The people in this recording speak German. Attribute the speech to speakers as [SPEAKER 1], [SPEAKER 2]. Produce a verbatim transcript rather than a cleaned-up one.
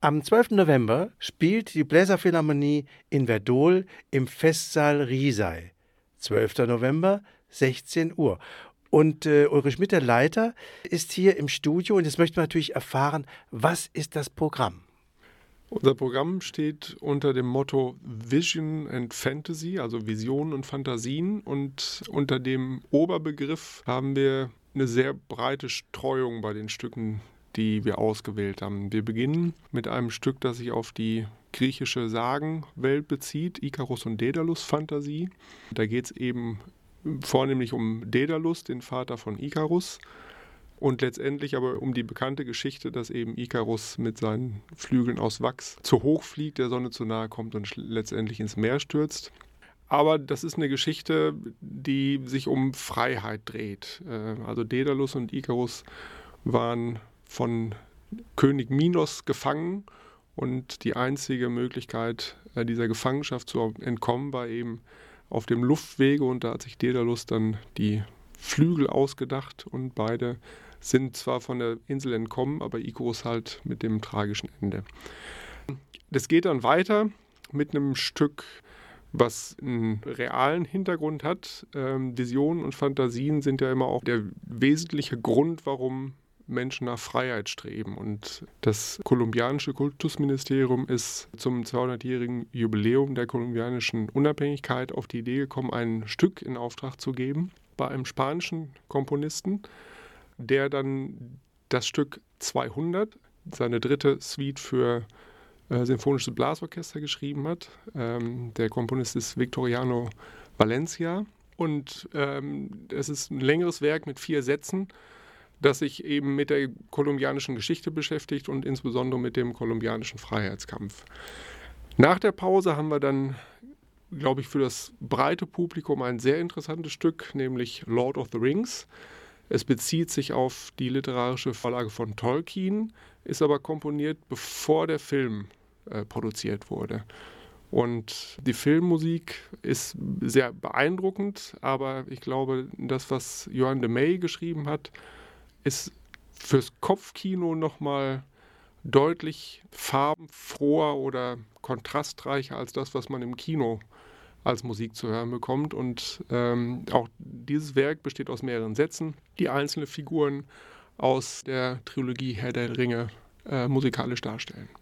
[SPEAKER 1] Am zwölften November spielt die Bläserphilharmonie in Werdohl im Festsaal Risei. zwölften November, sechzehn Uhr. Und äh, Ulrich Schmidt, der Leiter, ist hier im Studio und jetzt möchten wir natürlich erfahren, was ist das Programm?
[SPEAKER 2] Unser Programm steht unter dem Motto Vision and Fantasy, also Visionen und Fantasien. Und unter dem Oberbegriff haben wir eine sehr breite Streuung bei den Stücken, die wir ausgewählt haben. Wir beginnen mit einem Stück, das sich auf die griechische Sagenwelt bezieht, Ikarus und Daedalus Fantasie. Da geht es eben vornehmlich um Daedalus, den Vater von Ikarus. Und letztendlich aber um die bekannte Geschichte, dass eben Ikarus mit seinen Flügeln aus Wachs zu hoch fliegt, der Sonne zu nahe kommt und letztendlich ins Meer stürzt. Aber das ist eine Geschichte, die sich um Freiheit dreht. Also Daedalus und Ikarus waren von König Minos gefangen und die einzige Möglichkeit, dieser Gefangenschaft zu entkommen, war eben auf dem Luftwege, und da hat sich Daedalus dann die Flügel ausgedacht und beide sind zwar von der Insel entkommen, aber Ikarus halt mit dem tragischen Ende. Das geht dann weiter mit einem Stück, was einen realen Hintergrund hat. Ähm, Visionen und Fantasien sind ja immer auch der wesentliche Grund, warum Menschen nach Freiheit streben. Und das kolumbianische Kultusministerium ist zum zweihundertjährigen Jubiläum der kolumbianischen Unabhängigkeit auf die Idee gekommen, ein Stück in Auftrag zu geben bei einem spanischen Komponisten, der dann das Stück zweihundert, seine dritte Suite für äh, sinfonisches Blasorchester geschrieben hat. Ähm, der Komponist ist Victoriano Valencia und ähm, es ist ein längeres Werk mit vier Sätzen, das sich eben mit der kolumbianischen Geschichte beschäftigt und insbesondere mit dem kolumbianischen Freiheitskampf. Nach der Pause haben wir dann, glaube ich, für das breite Publikum ein sehr interessantes Stück, nämlich Lord of the Rings. Es bezieht sich auf die literarische Vorlage von Tolkien, ist aber komponiert, bevor der Film äh, produziert wurde. Und die Filmmusik ist sehr beeindruckend, aber ich glaube, das, was Johann de Meij geschrieben hat, ist fürs Kopfkino nochmal deutlich farbenfroher oder kontrastreicher als das, was man im Kino als Musik zu hören bekommt. Und ähm, auch dieses Werk besteht aus mehreren Sätzen, die einzelne Figuren aus der Trilogie Herr der Ringe äh, musikalisch darstellen.